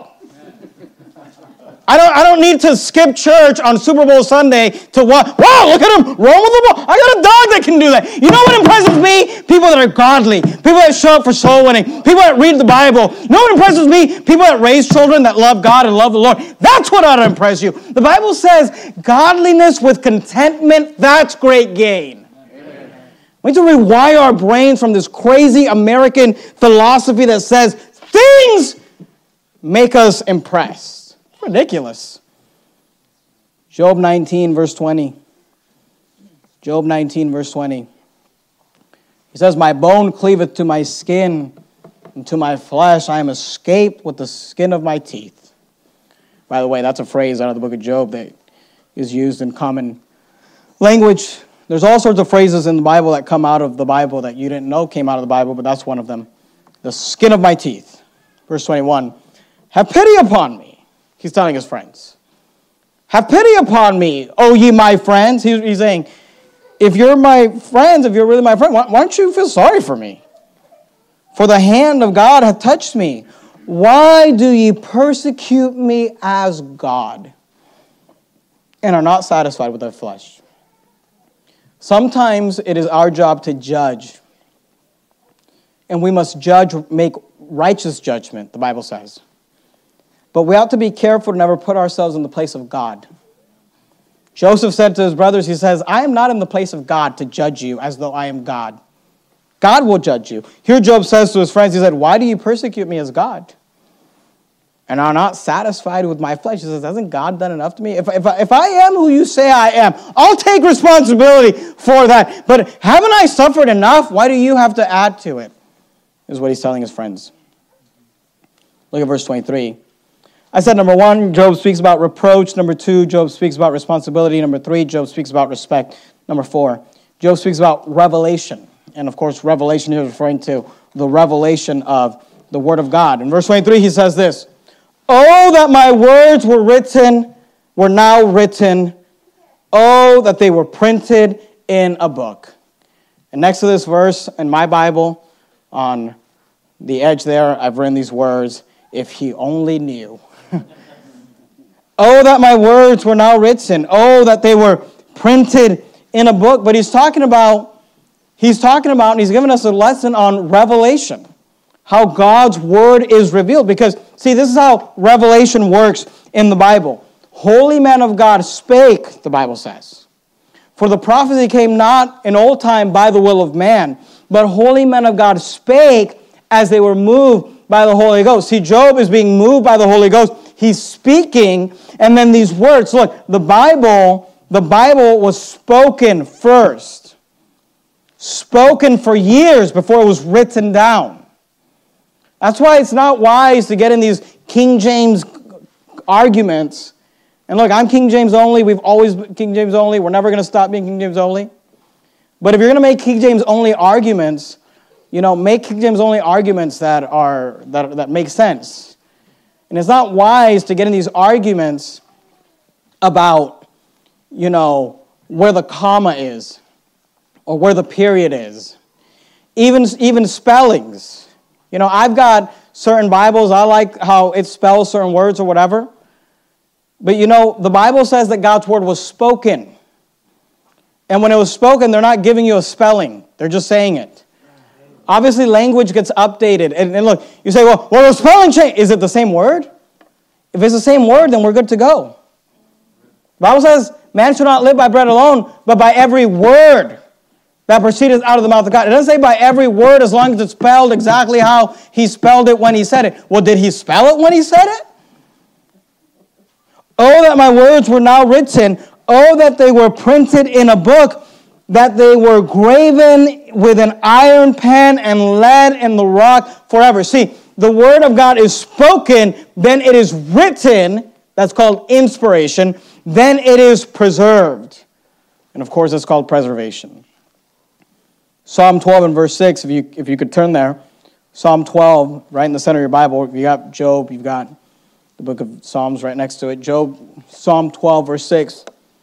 I don't, I don't need to skip church on Super Bowl Sunday to walk. Wow, look at him run with the ball. I got a dog that can do that. You know what impresses me? People that are godly. People that show up for soul winning. People that read the Bible. You know what impresses me? People that raise children that love God and love the Lord. That's what ought to impress you. The Bible says godliness with contentment, that's great gain. Amen. We need to rewire our brains from this crazy American philosophy that says things make us impressed. Ridiculous. Job nineteen, verse twenty. Job nineteen, verse twenty. He says, my bone cleaveth to my skin, and to my flesh I am escaped with the skin of my teeth. By the way, that's a phrase out of the book of Job that is used in common language. There's all sorts of phrases in the Bible that come out of the Bible that you didn't know came out of the Bible, but that's one of them. The skin of my teeth. Verse twenty-one. Have pity upon me. He's telling his friends. Have pity upon me, O ye my friends. He's, he's saying, if you're my friends, if you're really my friend, why, why don't you feel sorry for me? For the hand of God hath touched me. Why do ye persecute me as God? and are not satisfied with their flesh. Sometimes it is our job to judge, and we must judge, make righteous judgment, the Bible says. But we ought to be careful to never put ourselves in the place of God. Joseph said to his brothers, he says, I am not in the place of God to judge you as though I am God. God will judge you. Here Job says to his friends, he said, why do you persecute me as God? And are not satisfied with my flesh. He says, hasn't God done enough to me? If, if, if I am who you say I am, I'll take responsibility for that. But haven't I suffered enough? Why do you have to add to it? Is what he's telling his friends. Look at verse twenty-three. I said, number one, Job speaks about reproach. Number two, Job speaks about responsibility. Number three, Job speaks about respect. Number four, Job speaks about revelation. And of course, revelation here is referring to the revelation of the Word of God. In verse twenty-three, he says this, oh, that my words were written, were now written. Oh, that they were printed in a book. And next to this verse in my Bible, on the edge there, I've written these words, if he only knew. Oh, that my words were now written. Oh, that they were printed in a book. But he's talking about, he's talking about, and he's giving us a lesson on revelation. How God's word is revealed. Because, see, this is how revelation works in the Bible. Holy men of God spake, the Bible says. For the prophecy came not in old time by the will of man, but holy men of God spake as they were moved by the Holy Ghost. See, Job is being moved by the Holy Ghost. He's speaking, and then these words. Look, the Bible, the Bible was spoken first. Spoken for years before it was written down. That's why it's not wise to get in these King James arguments. And look, I'm King James only. We've always been King James only. We're never going to stop being King James only. But if you're going to make King James only arguments, you know, make King James only arguments that are that, that make sense. And it's not wise to get in these arguments about, you know, where the comma is or where the period is. Even, even spellings. You know, I've got certain Bibles, I like how it spells certain words or whatever. But you know, the Bible says that God's word was spoken. And when it was spoken, they're not giving you a spelling. They're just saying it. Obviously, language gets updated. And, and look, you say, well, well, the spelling change. Is it the same word? If it's the same word, then we're good to go. The Bible says, man shall not live by bread alone, but by every word that proceedeth out of the mouth of God. It doesn't say by every word as long as it's spelled exactly how he spelled it when he said it. Well, did he spell it when he said it? Oh, that my words were now written. Oh, that they were printed in a book, that they were graven with an iron pen and lead in the rock forever. See, the word of God is spoken, then it is written. That's called inspiration. Then it is preserved. And of course, it's called preservation. Psalm twelve and verse six, if you, if you could turn there. Psalm twelve, right in the center of your Bible. You got Job, you've got the book of Psalms right next to it. Job, Psalm twelve, verse six.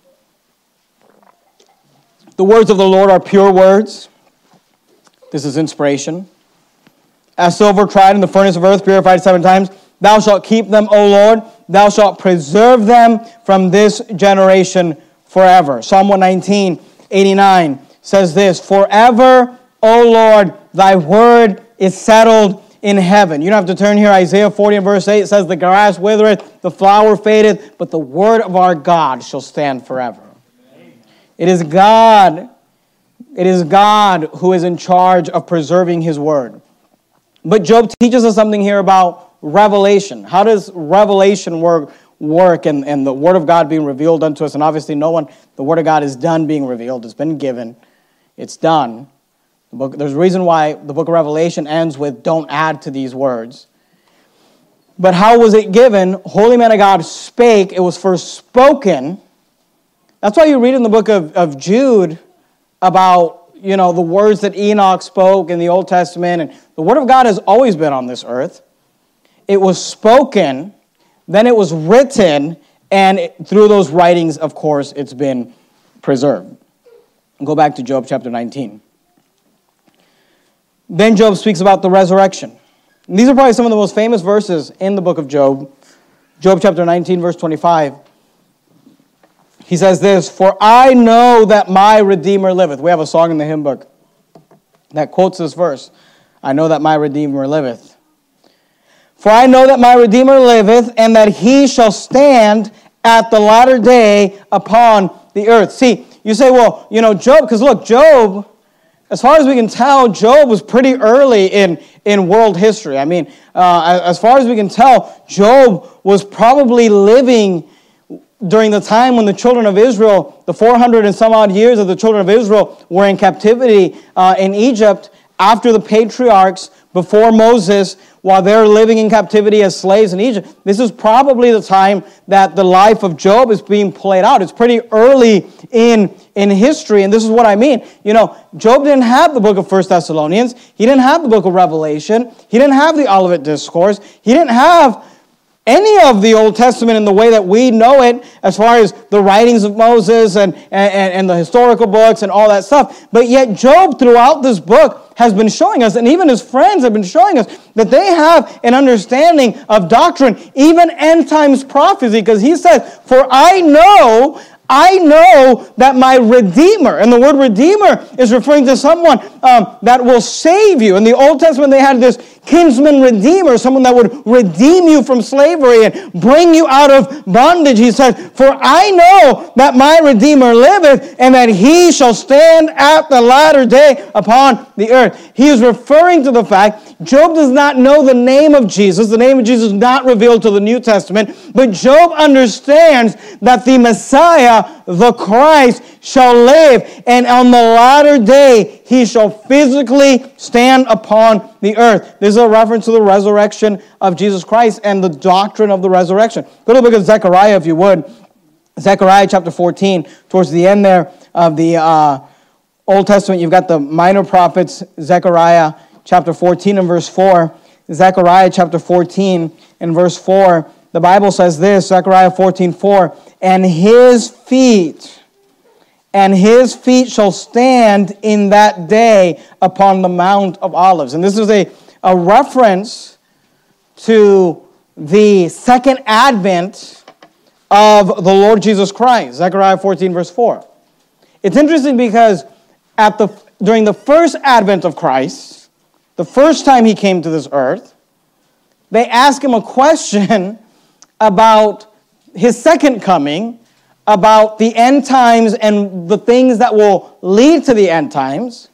The words of the Lord are pure words. This is inspiration. As silver tried in the furnace of earth, purified seven times, thou shalt keep them, O Lord. Thou shalt preserve them from this generation forever. Psalm one nineteen, eighty-nine says this, forever, O Lord, thy word is settled in heaven. You don't have to turn here. Isaiah forty and verse eight says, the grass withereth, the flower fadeth, but the word of our God shall stand forever. It is God, it is God who is in charge of preserving his word. But Job teaches us something here about revelation. How does revelation work, work and, and the word of God being revealed unto us? And obviously no one, the word of God is done being revealed. It's been given. It's done. The book, there's a reason why the book of Revelation ends with, don't add to these words. But how was it given? Holy men of God spake. It was first spoken. That's why you read in the book of, of Jude about, you know, the words that Enoch spoke in the Old Testament. And the word of God has always been on this earth. It was spoken, then it was written, and it, through those writings, of course, it's been preserved. Go back to Job chapter nineteen. Then Job speaks about the resurrection. And these are probably some of the most famous verses in the book of Job. Job chapter nineteen, verse twenty-five. He says this, "For I know that my Redeemer liveth." We have a song in the hymn book that quotes this verse. I know that my Redeemer liveth. "For I know that my Redeemer liveth, and that he shall stand at the latter day upon the earth." See, you say, well, you know, Job, because look, Job, as far as we can tell, Job was pretty early in, in world history. I mean, uh, as far as we can tell, Job was probably living during the time when the children of Israel, the four hundred and some odd years of the children of Israel were in captivity uh, in Egypt after the patriarchs, before Moses, while they're living in captivity as slaves in Egypt. This is probably the time that the life of Job is being played out. It's pretty early in, in history, and this is what I mean. You know, Job didn't have the book of First Thessalonians. He didn't have the book of Revelation. He didn't have the Olivet Discourse. He didn't have any of the Old Testament in the way that we know it, as far as the writings of Moses and, and, and the historical books and all that stuff. But yet Job, throughout this book, has been showing us, and even his friends have been showing us, that they have an understanding of doctrine, even end times prophecy, because he says, "For I know, I know that my Redeemer," and the word Redeemer is referring to someone um, that will save you. In the Old Testament, they had this kinsman redeemer, someone that would redeem you from slavery and bring you out of bondage. He says, "For I know that my Redeemer liveth, and that he shall stand at the latter day upon the earth." He is referring to the fact Job does not know the name of Jesus. The name of Jesus is not revealed to the New Testament, but Job understands that the Messiah, the Christ, shall live, and on the latter day he shall physically stand upon the earth. This is a reference to the resurrection of Jesus Christ and the doctrine of the resurrection. Go to the book of Zechariah, if you would. Zechariah chapter fourteen, towards the end there of the uh, Old Testament, you've got the minor prophets, Zechariah chapter fourteen and verse four. Zechariah chapter fourteen and verse four, the Bible says this, Zechariah fourteen four, "And his feet, and his feet shall stand in that day upon the Mount of Olives." And this is a, a reference to the second advent of the Lord Jesus Christ. Zechariah fourteen verse four. It's interesting because at the during the first advent of Christ, the first time he came to this earth, they asked him a question about his second coming, about the end times and the things that will lead to the end times.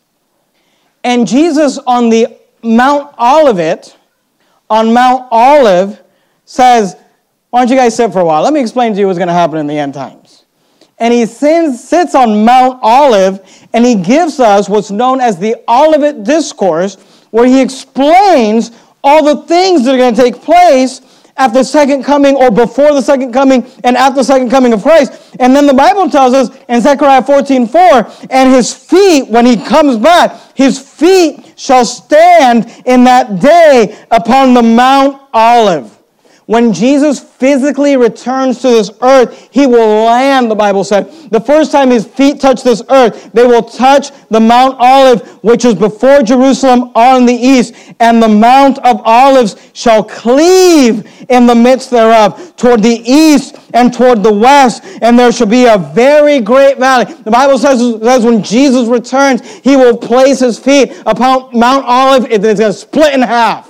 And Jesus on the Mount Olivet, on Mount Olive, says, "Why don't you guys sit for a while? Let me explain to you what's going to happen in the end times." And he sits on Mount Olive, and he gives us what's known as the Olivet Discourse, where he explains all the things that are going to take place at the second coming, or before the second coming, and at the second coming of Christ. And then the Bible tells us in Zechariah fourteen four, "And his feet, when he comes back, his feet shall stand in that day upon the Mount Olive." When Jesus physically returns to this earth, he will land, the Bible said. The first time his feet touch this earth, they will touch the Mount Olive, which is before Jerusalem on the east. And the Mount of Olives shall cleave in the midst thereof, toward the east and toward the west. And there shall be a very great valley. The Bible says, says when Jesus returns, he will place his feet upon Mount Olive. It's going to split in half.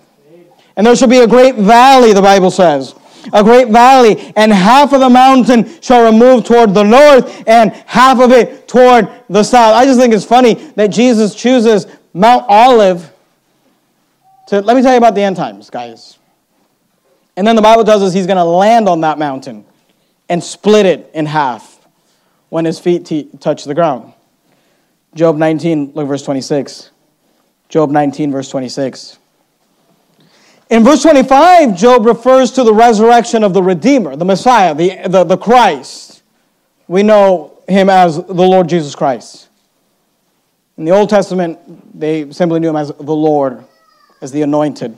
And there shall be a great valley, the Bible says. A great valley. And half of the mountain shall remove toward the north, and half of it toward the south. I just think it's funny that Jesus chooses Mount Olive to, let me tell you about the end times, guys. And then the Bible tells us he's going to land on that mountain and split it in half when his feet t- touch the ground. Job nineteen, look verse twenty-six. Job nineteen, verse twenty-six. In verse twenty-five, Job refers to the resurrection of the Redeemer, the Messiah, the, the, the Christ. We know him as the Lord Jesus Christ. In the Old Testament, they simply knew him as the Lord, as the Anointed.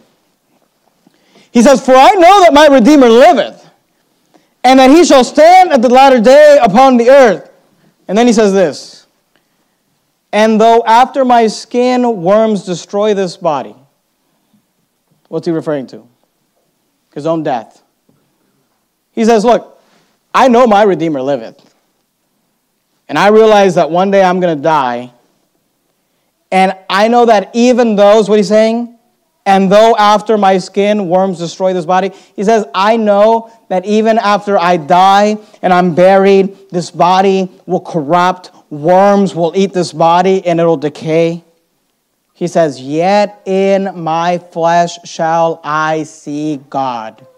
He says, "For I know that my Redeemer liveth, and that he shall stand at the latter day upon the earth." And then he says this, "And though after my skin worms destroy this body." What's he referring to? His own death. He says, look, I know my Redeemer liveth. and I realize that one day I'm going to die, and I know that even those, what he's saying, and though after my skin worms destroy this body, he says, I know that even after I die and I'm buried, this body will corrupt, worms will eat this body, and it'll decay. He says, yet in my flesh shall I see God.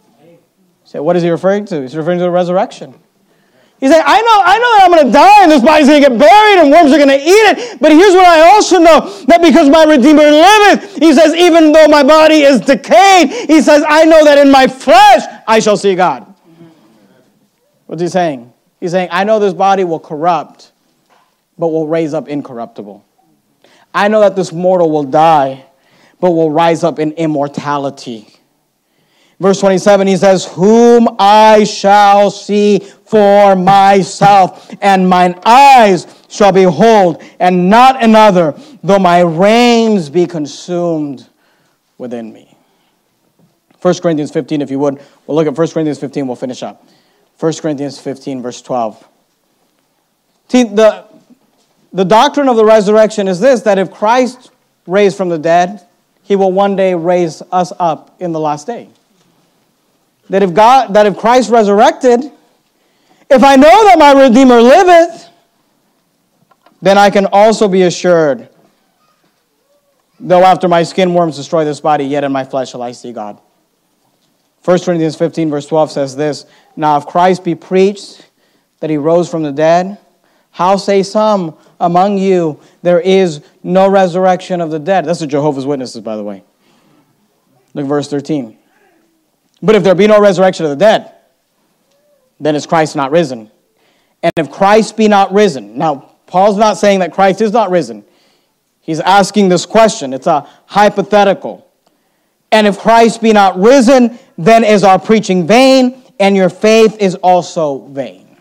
So what is he referring to? He's referring to the resurrection. He's saying, I know, I know that I'm going to die and this body's going to get buried and worms are going to eat it. But here's what I also know, that because my Redeemer liveth, he says, even though my body is decayed, he says, I know that in my flesh I shall see God. What's he saying? He's saying, I know this body will corrupt, but will raise up incorruptible. I know that this mortal will die, but will rise up in immortality. Verse twenty-seven, he says, whom I shall see for myself, and mine eyes shall behold, and not another, though my reins be consumed within me. First Corinthians fifteen, if you would. We'll look at First Corinthians fifteen, we'll finish up. First Corinthians fifteen, verse twelve. See, the, the doctrine of the resurrection is this, that if Christ raised from the dead, he will one day raise us up in the last day. That if God, that if Christ resurrected, if I know that my Redeemer liveth, then I can also be assured, though after my skin worms destroy this body, yet in my flesh shall I see God. First Corinthians fifteen, verse twelve says this, now if Christ be preached that he rose from the dead, how say some among you there is no resurrection of the dead? That's the Jehovah's Witnesses, by the way. Look at verse thirteen. But if there be no resurrection of the dead, then is Christ not risen? And if Christ be not risen, now Paul's not saying that Christ is not risen. He's asking this question. It's a hypothetical. And if Christ be not risen, then is our preaching vain, and your faith is also vain.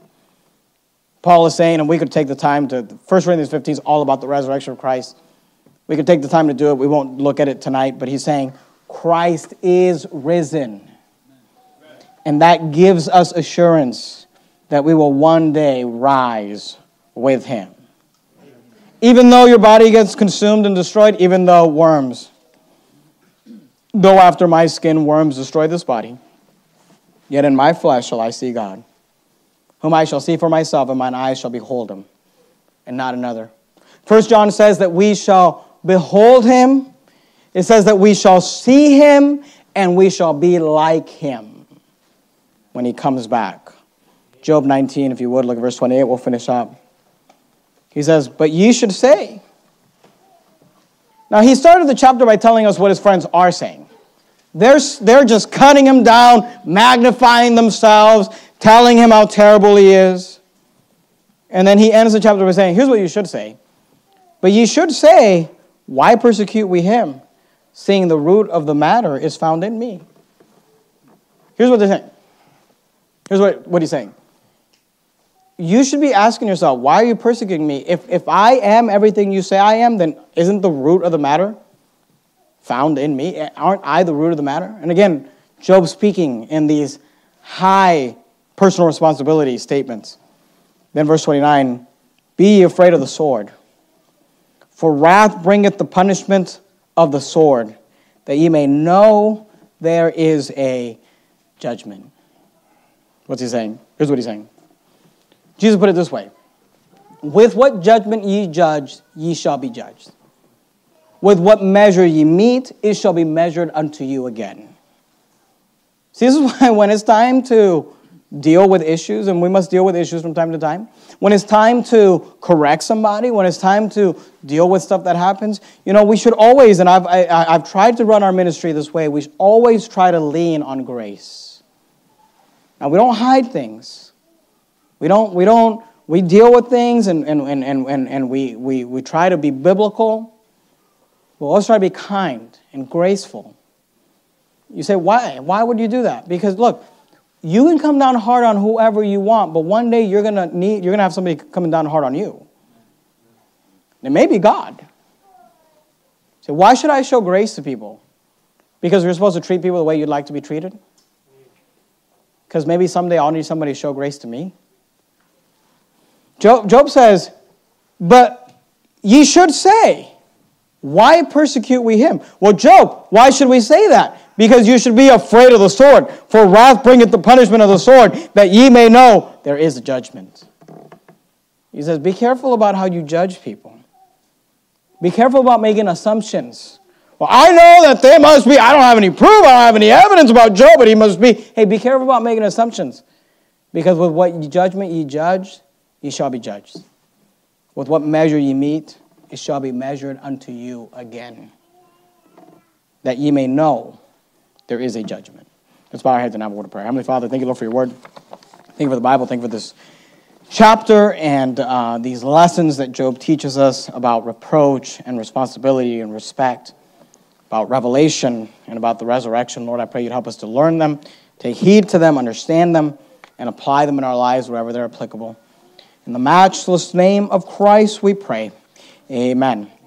Paul is saying, and we could take the time to, First Corinthians fifteen is all about the resurrection of Christ. We could take the time to do it. We won't look at it tonight, but he's saying, Christ is risen. And that gives us assurance that we will one day rise with him. Even though your body gets consumed and destroyed, even though worms, though after my skin worms destroy this body, yet in my flesh shall I see God, whom I shall see for myself, and mine eyes shall behold him, and not another. First John says that we shall behold him. It says that we shall see him and we shall be like him when he comes back. Job nineteen, if you would, look at verse twenty-eight, we'll finish up. He says, but ye should say. Now, he started the chapter by telling us what his friends are saying. They're, they're just cutting him down, magnifying themselves, telling him how terrible he is. And then he ends the chapter by saying, here's what you should say. But ye should say, why persecute we him, seeing the root of the matter is found in me? Here's what they're saying. Here's what, what he's saying. You should be asking yourself, why are you persecuting me? If, if I am everything you say I am, then isn't the root of the matter found in me? Aren't I the root of the matter? And again, Job speaking in these high personal responsibility statements. Then verse twenty-nine, be ye afraid of the sword, for wrath bringeth the punishment of the sword, that ye may know there is a judgment. What's he saying? Here's what he's saying. Jesus put it this way. With what judgment ye judge, ye shall be judged. With what measure ye meet, it shall be measured unto you again. See, this is why when it's time to deal with issues, and we must deal with issues from time to time, when it's time to correct somebody, when it's time to deal with stuff that happens, you know, we should always, and I've, I, I've tried to run our ministry this way, we should always try to lean on grace. Now, we don't hide things. We don't, we don't, we deal with things and, and, and, and, and we, we, we try to be biblical. We'll always try to be kind and graceful. You say, why? Why would you do that? Because look, you can come down hard on whoever you want, but one day you're gonna need, you're gonna have somebody coming down hard on you. It may be God. So why should I show grace to people? Because we're supposed to treat people the way you'd like to be treated? Because maybe someday I'll need somebody to show grace to me. Job, Job says, but ye should say, why persecute we him? Well, Job, why should we say that? Because you should be afraid of the sword, for wrath bringeth the punishment of the sword, that ye may know there is a judgment. He says, be careful about how you judge people. Be careful about making assumptions. Well, I know that they must be, I don't have any proof, I don't have any evidence about Job, but he must be. Hey, be careful about making assumptions. Because with what judgment ye judge, ye shall be judged. With what measure ye meet, it shall be measured unto you again. That ye may know there is a judgment. Let's bow our heads and have a word of prayer. Heavenly Father, thank you, Lord, for your word. Thank you for the Bible. Thank you for this chapter and uh, these lessons that Job teaches us about reproach and responsibility and respect, about revelation and about the resurrection. Lord, I pray you'd help us to learn them, take heed to them, understand them, and apply them in our lives wherever they're applicable. In the matchless name of Christ we pray. Amen.